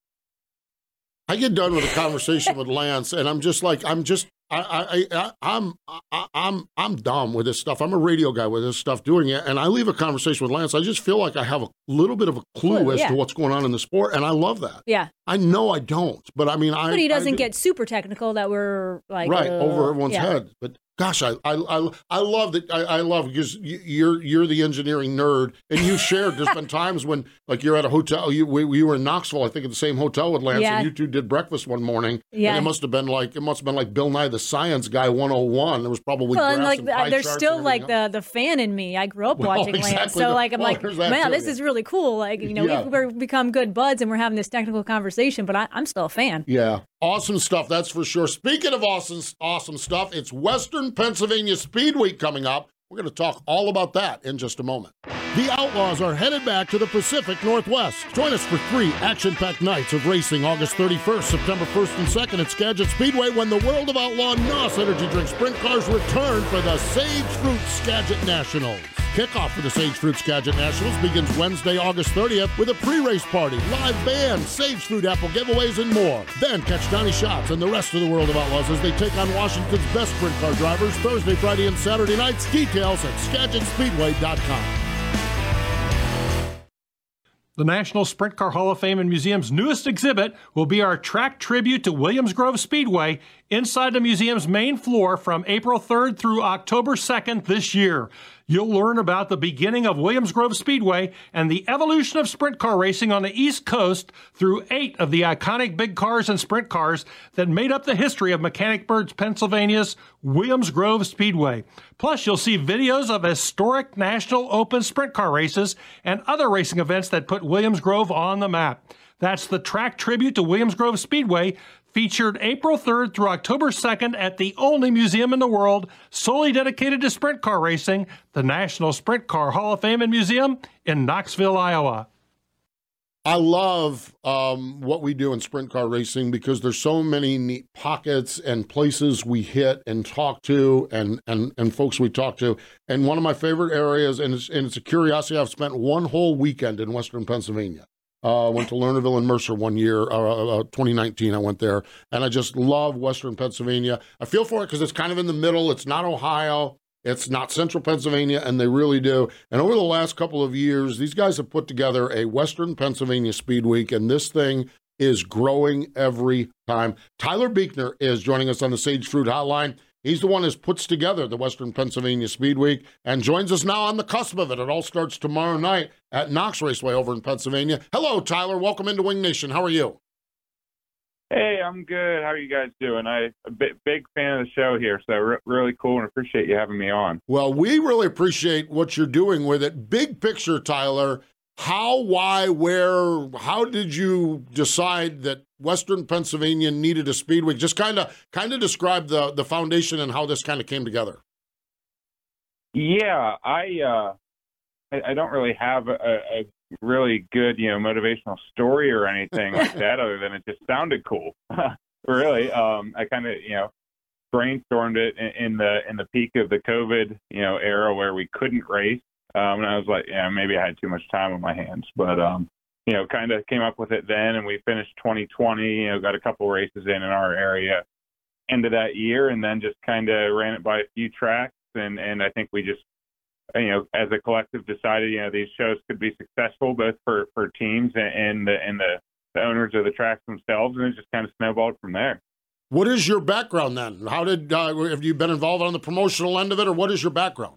S7: I get done with a conversation with Lance, and I'm just like, I'm just, I, I, I, I'm, I, I'm, I'm dumb with this stuff. I'm a radio guy with this stuff doing it, and I leave a conversation with Lance. I just feel like I have a little bit of a clue well, as
S8: yeah.
S7: to what's going on in the sport, and I love that.
S8: Yeah.
S7: I know I don't, but I mean, I.
S8: But he doesn't
S7: I
S8: get super technical that we're like
S7: right
S8: uh,
S7: over everyone's
S8: yeah.
S7: head, but. Gosh, I, I I I love that. I, I love because you're you're the engineering nerd, and you shared. There's been times when, like, you're at a hotel. You we, we were in Knoxville, I think, at the same hotel with Lance,
S8: yeah.
S7: and you two did breakfast one morning.
S8: Yeah,
S7: and it must have been like it must have been like Bill Nye the Science Guy one oh one. There was probably
S8: well, and like
S7: and
S8: the, there's still like
S7: else.
S8: the the fan in me. I grew up
S7: well,
S8: watching
S7: exactly
S8: Lance, so
S7: the,
S8: like I'm
S7: well,
S8: like, man,
S7: too,
S8: this
S7: yeah.
S8: is really cool. Like you know,
S7: yeah.
S8: we've, we've become good buds, and we're having this technical conversation. But I, I'm still a fan.
S7: Yeah. Awesome stuff, that's for sure. Speaking of awesome, awesome stuff, it's Western Pennsylvania Speed Week coming up. We're going to talk all about that in just a moment.
S4: The Outlaws are headed back to the Pacific Northwest. Join us for three action-packed nights of racing August thirty-first, September first and second at Skagit Speedway when the World of Outlaw N O S Energy Drink Sprint Cars return for the Sage Fruit Skagit Nationals. Kickoff for the Sage Fruit Skagit Nationals begins Wednesday, August thirtieth with a pre-race party, live band, Sage Fruit apple giveaways, and more. Then catch Donnie Schatz and the rest of the World of Outlaws as they take on Washington's best sprint car drivers Thursday, Friday, and Saturday nights. Details at skagit speedway dot com.
S11: The National Sprint Car Hall of Fame and Museum's newest exhibit will be our track tribute to Williams Grove Speedway inside the museum's main floor from April third through October second this year. You'll learn about the beginning of Williams Grove Speedway and the evolution of sprint car racing on the East Coast through eight of the iconic big cars and sprint cars that made up the history of Mechanicsburg, Pennsylvania's Williams Grove Speedway. Plus, you'll see videos of historic National Open sprint car races and other racing events that put Williams Grove on the map. That's the track tribute to Williams Grove Speedway, featured April third through October second at the only museum in the world solely dedicated to sprint car racing, the National Sprint Car Hall of Fame and Museum in Knoxville, Iowa.
S7: I love um, what we do in sprint car racing because there's so many neat pockets and places we hit and talk to and, and, and folks we talk to. And one of my favorite areas, and it's, and it's a curiosity, I've spent one whole weekend in Western Pennsylvania. Uh, went to Lernerville and Mercer one year, uh, uh, twenty nineteen, I went there, and I just love Western Pennsylvania. I feel for it because it's kind of in the middle. It's not Ohio. It's not central Pennsylvania, and they really do. And over the last couple of years, these guys have put together a Western Pennsylvania Speed Week, and this thing is growing every time. Tyler Buechner is joining us on the Sage Fruit Hotline. He's the one who puts together the Western Pennsylvania Speed Week and joins us now on the cusp of it. It all starts tomorrow night at Knox Raceway over in Pennsylvania. Hello, Tyler. Welcome into Wing Nation. How are you?
S12: Hey, I'm good. How are you guys doing? I'm a big, big fan of the show here, so re- really cool and appreciate you having me on.
S7: Well, we really appreciate what you're doing with it. Big picture, Tyler. How, why, where, how did you decide that Western Pennsylvania needed a Speed Week? Just kind of kind of describe the, the foundation and how this kind of came together.
S12: Yeah, I uh, I, I don't really have a, a really good, you know, motivational story or anything like that other than it just sounded cool. Really, um, I kind of, you know, brainstormed it in, in the in the peak of the COVID, you know, era where we couldn't race. Um, and I was like, yeah, maybe I had too much time on my hands, but, um, you know, kind of came up with it then, and we finished twenty twenty, you know, got a couple races in in our area end of that year, and then just kind of ran it by a few tracks. And, and I think we just, you know, as a collective decided, you know, these shows could be successful both for, for teams and, and, the, and the, the owners of the tracks themselves, and it just kind of snowballed from there.
S7: What is your background then? How did, uh, have you been involved on the promotional end of it, or what is your background?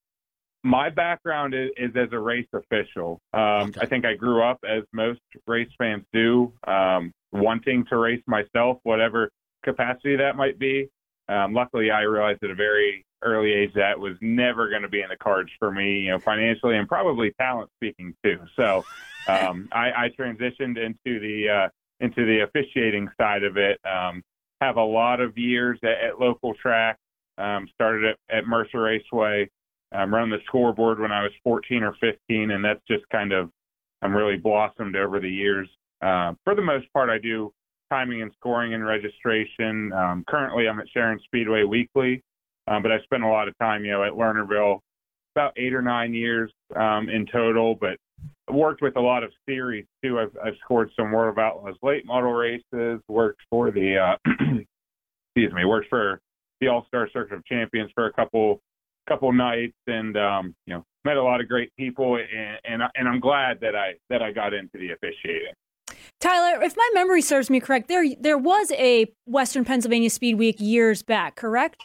S12: My background is, is as a race official. Um, okay. I think I grew up, as most race fans do, um, wanting to race myself, whatever capacity that might be. Um, luckily, I realized at a very early age that was never going to be in the cards for me, you know, financially and probably talent speaking too. So um, I, I transitioned into the uh, into the officiating side of it. Um, have a lot of years at, at local tracks. Um, started at, at Mercer Raceway. Um, run the scoreboard when I was fourteen or fifteen, and that's just kind of um, really blossomed over the years. Uh, for the most part, I do timing and scoring and registration. Um, currently, I'm at Sharon Speedway weekly, um, but I spent a lot of time, you know, at Lernerville, about eight or nine years um, in total. But I worked with a lot of series too. I've, I've scored some World of Outlaws late model races. Worked for the, uh, excuse me, worked for the All-Star Circuit of Champions for a couple. couple nights, and um, you know, met a lot of great people, and, and and I'm glad that I that I got into the officiating.
S8: Tyler, if my memory serves me correct, there there was a Western Pennsylvania Speed Week years back, correct?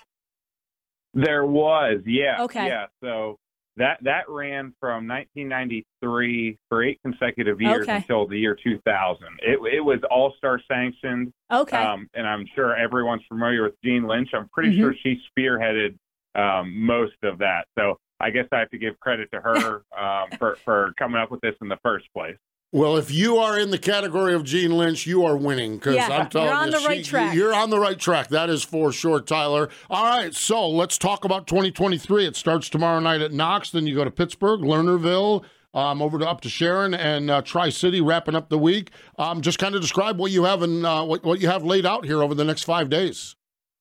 S12: There was, yeah.
S8: Okay.
S12: Yeah, so that that ran from nineteen ninety-three for eight consecutive years
S8: okay.
S12: until the year two thousand. It it was all-star sanctioned.
S8: Okay.
S12: Um, and I'm sure everyone's familiar with Jean Lynch. I'm pretty mm-hmm. sure she spearheaded Um, most of that. So I guess I have to give credit to her um, for, for coming up with this in the first place.
S7: Well, if you are in the category of Gene Lynch, you are winning because
S8: Yeah,
S7: I'm telling
S8: you're on
S7: you,
S8: the right
S7: she-
S8: track.
S7: You're on the right track. That is for sure, Tyler. All right, so let's talk about twenty twenty-three. It starts tomorrow night at Knox. Then you go to Pittsburgh, Lernerville, um, over to up to Sharon and uh, Tri-City, wrapping up the week. Um, just kind of describe what you have in, uh, what what you have laid out here over the next five days.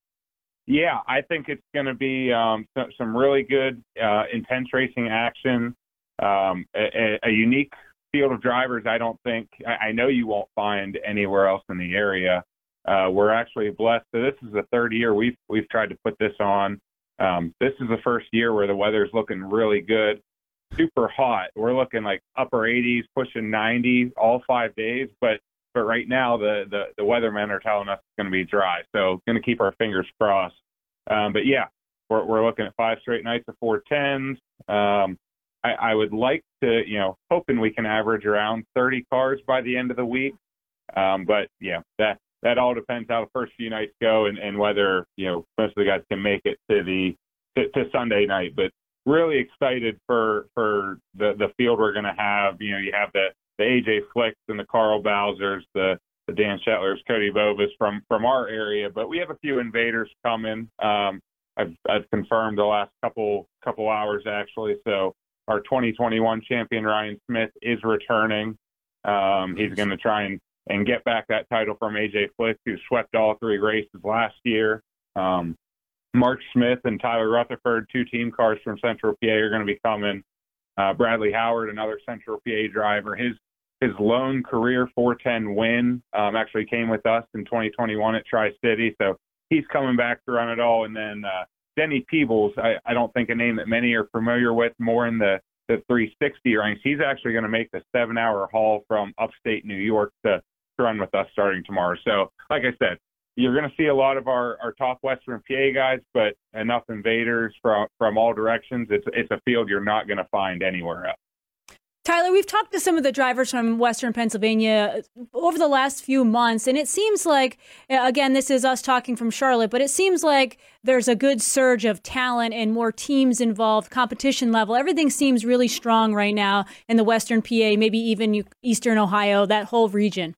S12: Yeah, I think it's going to be um, some, some really good, uh, intense racing action. Um, a, a unique field of drivers. I don't think I, I know you won't find anywhere else in the area. Uh, we're actually blessed. So this is the third year we've we've tried to put this on. Um, this is the first year where the weather's looking really good, super hot. We're looking like upper eighties, pushing ninety all five days. But but right now the the, the weathermen are telling us it's going to be dry. So going to keep our fingers crossed. Um, but yeah, we're we're looking at five straight nights of four tens. Um, I, I would like to, you know, hoping we can average around thirty cars by the end of the week. Um, but yeah, that that all depends how the first few nights go and, and whether, you know, most of the guys can make it to the to, to Sunday night. But really excited for for the, the field we're going to have. You know, you have the, the A J Flicks and the Carl Bowsers, the, the Dan Shetlers, Cody Bovas from, from our area. But we have a few invaders coming. Um, I've, I've confirmed the last couple couple hours, actually. So our twenty twenty-one champion, Ryan Smith, is returning. Um, he's going to try and, and get back that title from A J Flick, who swept all three races last year. Um, Mark Smith and Tyler Rutherford, two team cars from Central P A, are going to be coming. Uh, Bradley Howard, another Central P A driver. His his lone career four ten win um, actually came with us in twenty twenty-one at Tri-City, so he's coming back to run it all. And then uh, Denny Peebles, I, I don't think a name that many are familiar with, more in the, the three sixty ranks. He's actually going to make the seven-hour haul from upstate New York to, to run with us starting tomorrow. So, like I said, you're going to see a lot of our, our top Western P A guys, but enough invaders from from all directions. It's it's a field you're not going to find anywhere else.
S8: Tyler, we've talked to some of the drivers from Western Pennsylvania over the last few months, and it seems like, again, this is us talking from Charlotte, but it seems like there's a good surge of talent and more teams involved, competition level. Everything seems really strong right now in the Western P A, maybe even Eastern Ohio, that whole region.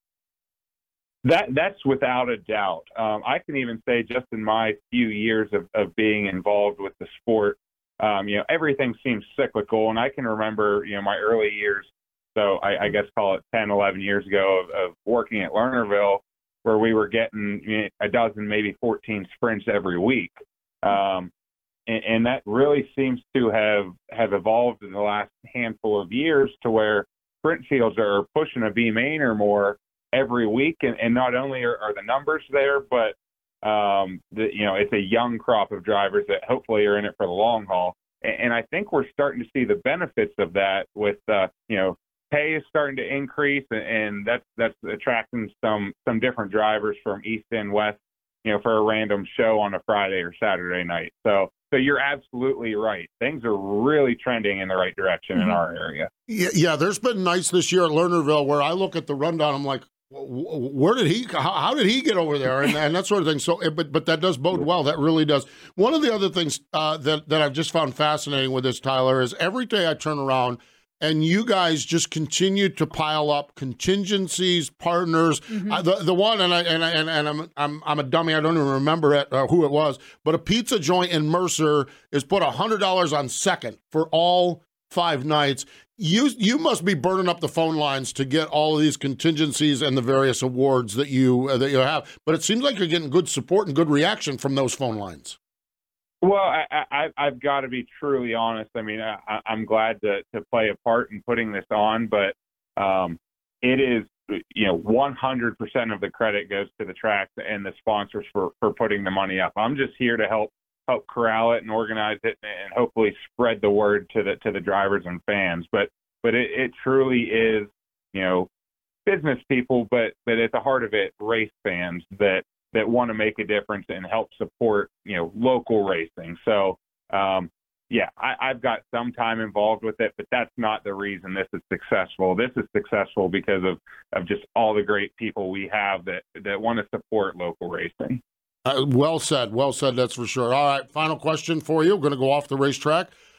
S12: That that's without a doubt. Um, I can even say just in my few years of, of being involved with the sport, um, you know, everything seems cyclical. And I can remember, you know, my early years, so I, I guess call it ten, eleven years ago, of, of working at Lernerville, where we were getting, you know, a dozen, maybe fourteen sprints every week. Um, and, and that really seems to have, have evolved in the last handful of years to where sprint fields are pushing a B main or more every week, and, and not only are, are the numbers there, but um, the, you know, it's a young crop of drivers that hopefully are in it for the long haul. And, and I think we're starting to see the benefits of that with, uh, you know, pay is starting to increase, and, and that's that's attracting some some different drivers from east and west, you know, for a random show on a Friday or Saturday night. So. So you're absolutely right. Things are really trending in the right direction mm-hmm. in our area.
S7: Yeah, yeah, there's been nights this year at Lernerville where I look at the rundown, I'm like, where did he, how, how did he get over there? And, and that sort of thing. So, but but that does bode well. That really does. One of the other things uh, that, that I've just found fascinating with this, Tyler, is every day I turn around and you guys just continue to pile up contingencies, partners. Mm-hmm. Uh, the the one, and I and I, and, and I'm I'm I'm a dummy. I don't even remember it, uh, who it was. But a pizza joint in Mercer is put a hundred dollars on second for all five nights. You you must be burning up the phone lines to get all of these contingencies and the various awards that you uh, that you have. But it seems like you're getting good support and good reaction from those phone lines.
S12: Well, I, I, I've got to be truly honest. I mean, I, I'm glad to, to play a part in putting this on, but um, it is, you know, one hundred percent of the credit goes to the tracks and the sponsors for, for putting the money up. I'm just here to help help corral it and organize it and hopefully spread the word to the to the drivers and fans. But but it, it truly is, you know, business people, but but at the heart of it, race fans that. that want to make a difference and help support, you know, local racing. So, um, yeah, I, I've got some time involved with it, but that's not the reason this is successful. This is successful because of, of just all the great people we have that, that want to support local racing.
S7: Uh, well said. Well said. That's for sure. All right. Final question for you. We're going to go off the racetrack.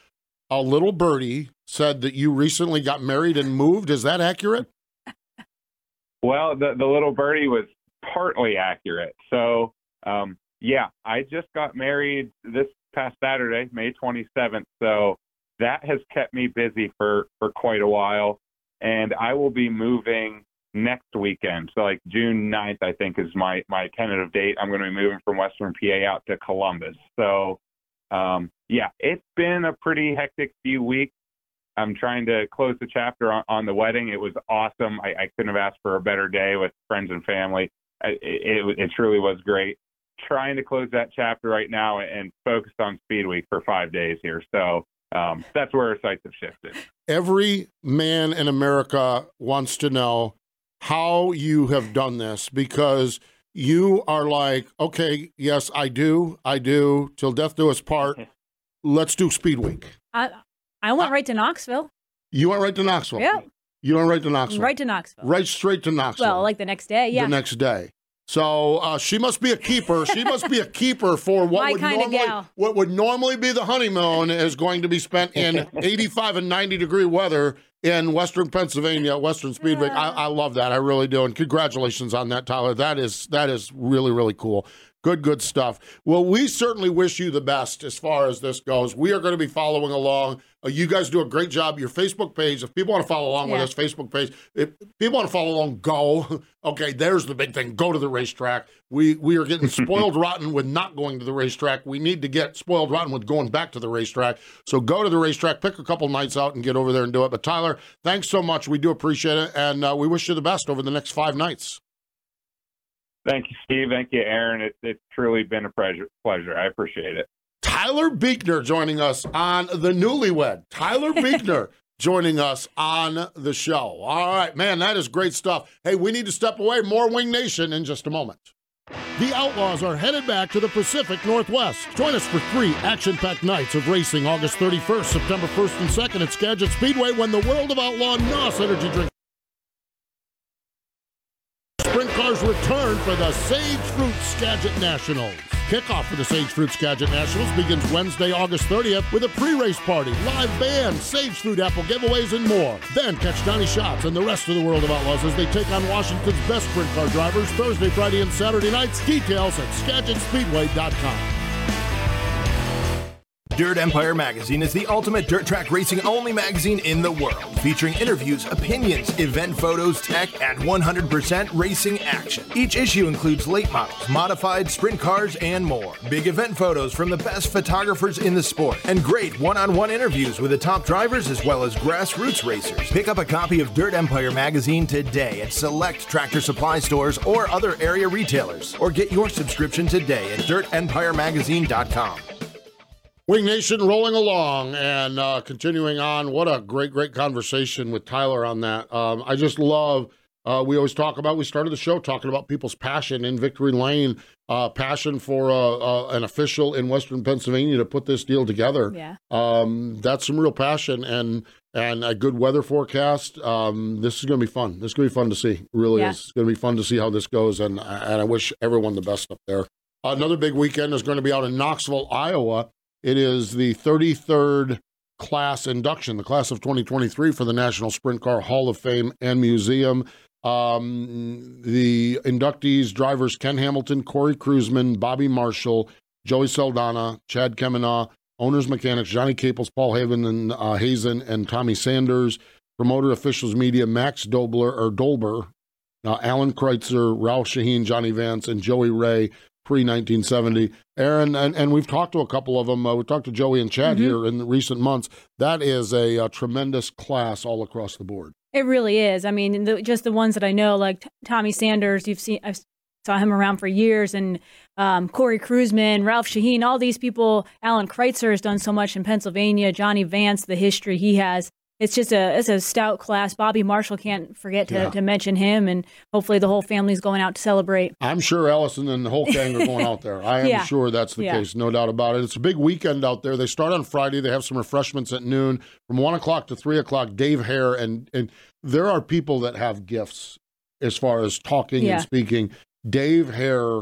S7: a little birdie said that you recently got married and moved. Is that accurate?
S12: Well, the, the little birdie was partly accurate. So, um, yeah, I just got married this past Saturday, May twenty-seventh. So that has kept me busy for, for quite a while. And I will be moving next weekend. So like June ninth, I think, is my, my tentative date. I'm going to be moving from Western P A out to Columbus. So, um, yeah, it's been a pretty hectic few weeks. I'm trying to close the chapter on, on the wedding. It was awesome. I, I couldn't have asked for a better day with friends and family. It, it, it truly was great. Trying to close that chapter right now and focus on Speed Week for five days here. So um, that's where our sights have shifted.
S7: Every man in America wants to know how you have done this, because you are like, okay, yes, I do. I do. Till death do us part. Let's do Speed Week.
S8: I, I went right to Knoxville.
S7: You went right to Knoxville?
S8: Yeah.
S7: You went right to Knoxville?
S8: Right to Knoxville.
S7: Right straight to Knoxville.
S8: Well, like the next day, yeah.
S7: The next day. So uh, she must be a keeper. She must be a keeper for what
S8: My
S7: would
S8: kind of
S7: normally
S8: gal.
S7: what would normally be the honeymoon is going to be spent in eighty-five and ninety degree weather in Western Pennsylvania, Western Speed Week. I, I love that. I really do. And congratulations on that, Tyler. That is that is really, really cool. Good, good stuff. Well, we certainly wish you the best as far as this goes. We are going to be following along. Uh, you guys do a great job. Your Facebook page, if people want to follow along
S8: Yeah.
S7: with us, Facebook page, if people want to follow along, go. Okay, there's the big thing. Go to the racetrack. We we are getting spoiled rotten with not going to the racetrack. We need to get spoiled rotten with going back to the racetrack. So go to the racetrack, pick a couple nights out, and get over there and do it. But Tyler, thanks so much. We do appreciate it, and uh, we wish you the best over the next five nights.
S12: Thank you, Steve. Thank you, Aaron. It, it's truly been a pleasure. pleasure. I appreciate it.
S7: Tyler Buechner joining us on the Newlywed. Tyler Buechner joining us on the show. All right, man, that is great stuff. Hey, we need to step away. More Wing Nation in just a moment.
S4: The Outlaws are headed back to the Pacific Northwest. Join us for three action-packed nights of racing August thirty-first, September first and second at Skagit Speedway when the World of Outlaw N O S Energy Drink Sprint Cars return for the Sage Fruit Skagit Nationals. Kickoff for the Sage Fruit Skagit Nationals begins Wednesday, August thirtieth with a pre-race party, live band, Sage Fruit apple giveaways, and more. Then catch Donnie Schatz and the rest of the World of Outlaws as they take on Washington's best sprint car drivers Thursday, Friday, and Saturday nights. Details at skagit speedway dot com.
S9: Dirt Empire Magazine is the ultimate dirt track racing only magazine in the world, featuring interviews, opinions, event photos, tech, and one hundred percent racing action. Each issue includes late models, modified, sprint cars, and more. Big event photos from the best photographers in the sport, and great one-on-one interviews with the top drivers as well as grassroots racers. Pick up a copy of Dirt Empire Magazine today at select Tractor Supply stores or other area retailers, or get your subscription today at dirt empire magazine dot com.
S7: Wing Nation rolling along and uh, continuing on. What a great, great conversation with Tyler on that. Um, I just love, uh, we always talk about, we started the show talking about people's passion in Victory Lane, uh, passion for uh, uh, an official in Western Pennsylvania to put this deal together.
S8: Yeah.
S7: Um, that's some real passion and and a good weather forecast. Um, this is going to be fun. This is going to be fun to see. It really
S8: Yeah.
S7: is. It's going to be fun to see how this goes, and, and I wish everyone the best up there. Another big weekend is going to be out in Knoxville, Iowa. It is the thirty-third class induction, the class of twenty twenty-three for the National Sprint Car Hall of Fame and Museum. Um, the inductees, drivers Ken Hamilton, Corey Kruseman, Bobby Marshall, Joey Saldana, Chad Kemenaugh, owners mechanics Johnny Caples, Paul Haven and uh, Hazen, and Tommy Sanders, promoter officials media Max Dobler or Dolber, uh, Alan Kreitzer, Ralph Shaheen, Johnny Vance, and Joey Ray. Pre nineteen seventy. Aaron, and, and we've talked to a couple of them. Uh, we talked to Joey and Chad
S8: Mm-hmm.
S7: here in the recent months. That is a, a tremendous class all across the board.
S8: It really is. I mean, the, just the ones that I know, like T- Tommy Sanders, you've seen, I've saw him around for years, and um, Corey Kruseman, Ralph Shaheen, all these people. Alan Kreitzer has done so much in Pennsylvania. Johnny Vance, the history he has. It's just a it's a stout class. Bobby Marshall, can't forget to,
S7: Yeah.
S8: to mention him, and hopefully the whole family's going out to celebrate.
S7: I'm sure Ellison and the whole gang are going out there. I am
S8: Yeah.
S7: sure that's the
S8: Yeah.
S7: case, no doubt about it. It's a big weekend out there. They start on Friday. They have some refreshments at noon. From one o'clock to three o'clock, Dave Hare, and, and there are people that have gifts as far as talking
S8: Yeah.
S7: and speaking. Dave Hare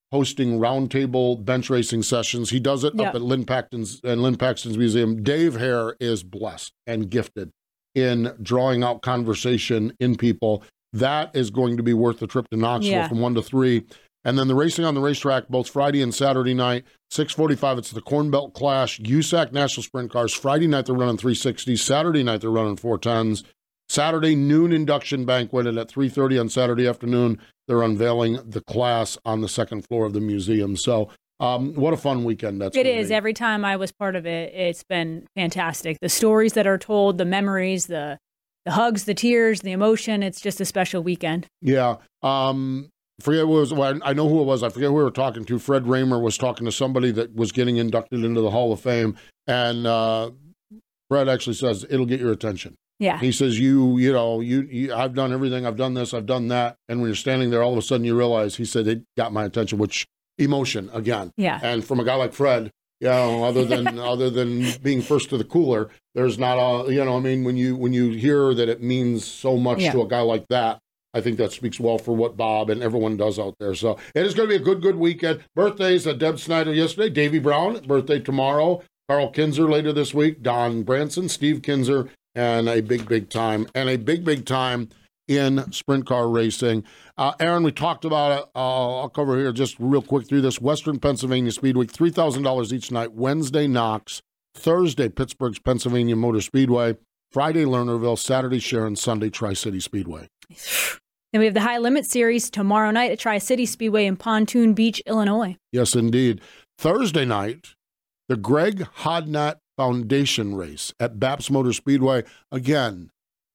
S7: hosting roundtable bench racing sessions. He does it
S8: Yep.
S7: up at Lynn Paxton's and Lynn Paxton's Museum. Dave Hare is blessed and gifted in drawing out conversation in people. That is going to be worth the trip to Knoxville
S8: Yeah.
S7: from one to three. And then the racing on the racetrack, both Friday and Saturday night, six forty-five, it's the Corn Belt Clash, U S A C National Sprint Cars. Friday night, they're running three sixties. Saturday night, they're running four tens. Saturday noon induction banquet, and at three thirty on Saturday afternoon, they're unveiling the class on the second floor of the museum. So um, what a fun weekend that's
S8: It
S7: gonna
S8: is.
S7: be.
S8: Every time I was part of it, it's been fantastic. The stories that are told, the memories, the the hugs, the tears, the emotion. It's just a special weekend.
S7: Yeah. Um, forget who it was. Well, I know who it was. I forget who we were talking to. Fred Raymer was talking to somebody that was getting inducted into the Hall of Fame. And uh, Fred actually says, it'll get your attention.
S8: Yeah.
S7: He says, you, you know, you, you, I've done everything. I've done this. I've done that. And when you're standing there, all of a sudden you realize, he said, it got my attention, which emotion again.
S8: Yeah.
S7: And from a guy like Fred, you know, other than, other than being first to the cooler, there's not a, you know, I mean, when you, when you hear that it means so much
S8: Yeah.
S7: to a guy like that, I think that speaks well for what Bob and everyone does out there. So it is going to be a good, good weekend. Birthdays, uh, Deb Snyder yesterday, Davey Brown, birthday tomorrow, Carl Kinzer later this week, Don Branson, Steve Kinzer, and a big, big time, and a big, big time in sprint car racing. Uh, Aaron, we talked about it. Uh, I'll cover here just real quick through this. Western Pennsylvania Speed Week, three thousand dollars each night. Wednesday, Knox. Thursday, Pittsburgh's Pennsylvania Motor Speedway. Friday, Lernerville. Saturday, Sharon. Sunday, Tri-City Speedway.
S8: Then we have the High Limit Series tomorrow night at Tri-City Speedway in Pontoon Beach, Illinois.
S7: Yes, indeed. Thursday night, the Greg Hodnett Foundation race at Baps Motor Speedway. Again,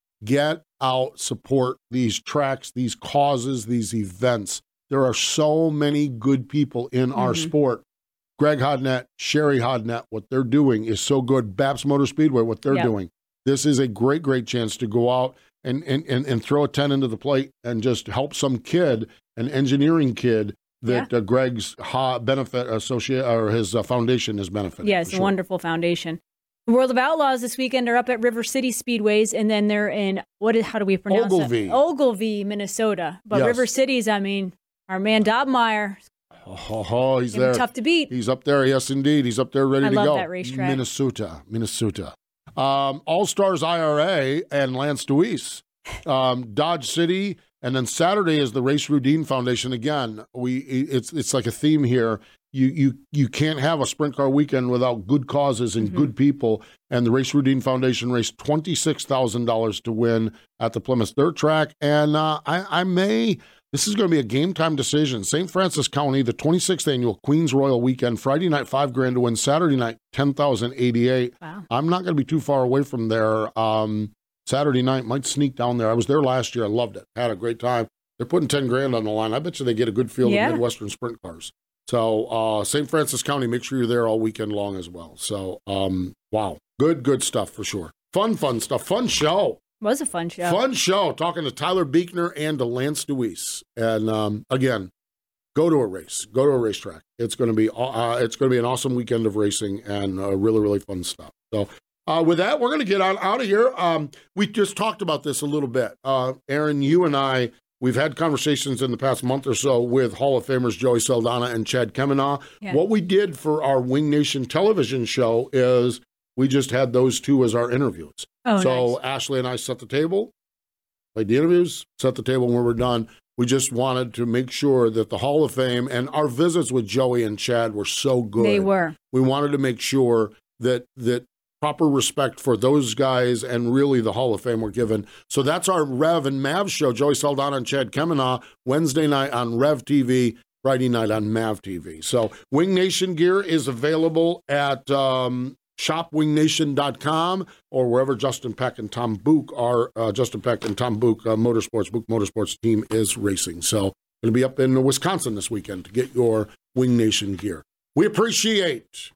S7: get out, support these tracks, these causes, these events. There are so many good people in mm-hmm. our sport. Greg Hodnett, Sherry Hodnett, what they're doing is so good. Baps Motor Speedway, what they're yep. doing. This is a great, great chance to go out and, and, and, and throw a ten into the plate and just help some kid, an engineering kid, that yeah. uh, Greg's ha- benefit associate or his uh, foundation is benefiting.
S8: Yes, yeah, a sure. wonderful foundation. The World of Outlaws this weekend are up at River City Speedways, and then they're in, what is, how do we pronounce
S7: Ogilvie.
S8: it? Ogilvie, Minnesota. But
S7: yes.
S8: River City's, I mean, our man Dobmeyer.
S7: Oh, oh, oh he's there.
S8: Tough to beat.
S7: He's up there, yes, indeed. He's up there ready
S8: I
S7: to
S8: love
S7: go.
S8: That racetrack.
S7: Minnesota, Minnesota. Um, All-Stars I R A and Lance Deweese. Um, Dodge City, and then Saturday is the Race Rudine Foundation. Again, we it's it's like a theme here. You you you can't have a sprint car weekend without good causes and mm-hmm. good people. And the Race Rudine Foundation raised twenty-six thousand dollars to win at the Plymouth Dirt Track. And uh, I, I may, this is going to be a game time decision. Saint Francis County, the twenty-sixth annual Queens Royal Weekend, Friday night, five grand to win. Saturday night, ten thousand eighty-eight.
S8: Wow.
S7: I'm not going to be too far away from there. Um, Saturday night, might sneak down there. I was there last year. I loved it. Had a great time. They're putting ten grand on the line. I bet you they get a good field
S8: yeah.
S7: of Midwestern sprint cars. So uh, Saint Francis County, make sure you're there all weekend long as well. So, um, wow. Good, good stuff for sure. Fun, fun stuff. Fun show.
S8: It was a fun show.
S7: Fun show. Talking to Tyler Buechner and to Lance Deweese. And um, again, go to a race. Go to a racetrack. It's going to be uh, it's going to be an awesome weekend of racing and uh, really, really fun stuff. So uh, with that, we're going to get on out of here. Um, we just talked about this a little bit. Uh, Aaron, you and I, we've had conversations in the past month or so with Hall of Famers Joey Saldana and Chad Kemenaugh.
S8: Yeah.
S7: What we did for our Wing Nation television show is we just had those two as our interviews.
S8: Oh,
S7: so
S8: nice.
S7: Ashley and I set the table, played the interviews, set the table when we're done. We just wanted to make sure that the Hall of Fame and our visits with Joey and Chad were so good.
S8: They were.
S7: We wanted to make sure that that proper respect for those guys and really the Hall of Fame were given. So that's our Rev and Mav show, Joey Saldana and Chad Kemenaugh, Wednesday night on Rev T V, Friday night on Mav T V. So Wing Nation gear is available at um, shop wing nation dot com or wherever Justin Peck and Tom Book are. Uh, Justin Peck and Tom Book, uh, Motorsports, Book Motorsports team is racing. So going to be up in Wisconsin this weekend to get your Wing Nation gear. We appreciate...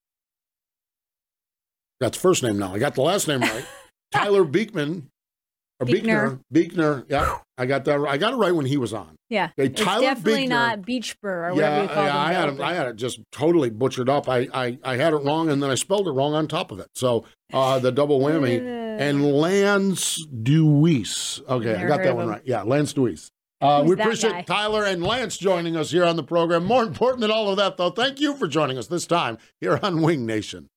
S7: That's first name now. I got the last name right. Tyler Beekman. Or Beekner. Beekner. Yeah, I got that right. I got it right when he was on.
S8: Yeah.
S7: Okay,
S8: it's
S7: Tyler
S8: definitely
S7: Beekner,
S8: not Beechbur or whatever
S7: yeah,
S8: you call
S7: yeah,
S8: them.
S7: I had, it, I had it just totally butchered up. I, I, I had it wrong, and then I spelled it wrong on top of it. So uh, the double whammy. And Lance Deweese. Okay,
S8: Never
S7: I got
S8: heard
S7: that
S8: of
S7: one
S8: him.
S7: right. Yeah, Lance Deweese. Uh,
S8: Who's
S7: we
S8: that
S7: appreciate
S8: guy?
S7: Tyler and Lance joining us here on the program. More important than all of that, though, thank you for joining us this time here on Wing Nation.